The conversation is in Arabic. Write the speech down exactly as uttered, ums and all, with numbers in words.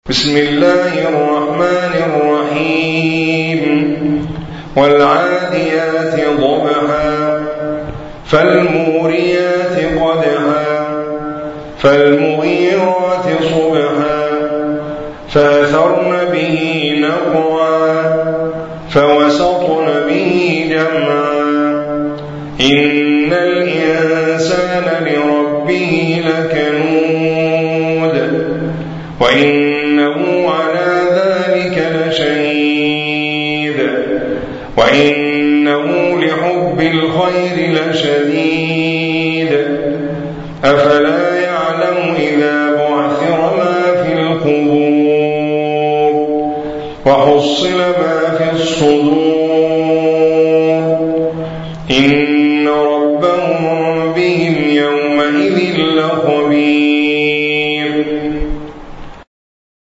بسم الله الرحمن الرحيم والعاديات ضبحا فالموريات قدحا فالمغيرات صبحا فأثرن به نقعا فوسطن به جمعا إن الإنسان لربه لكنود وإنه على ذلك لشهيد وإنه لحب الخير لشديد أفلا يعلم إذا بعثر ما في القبور وحصل ما في الصدور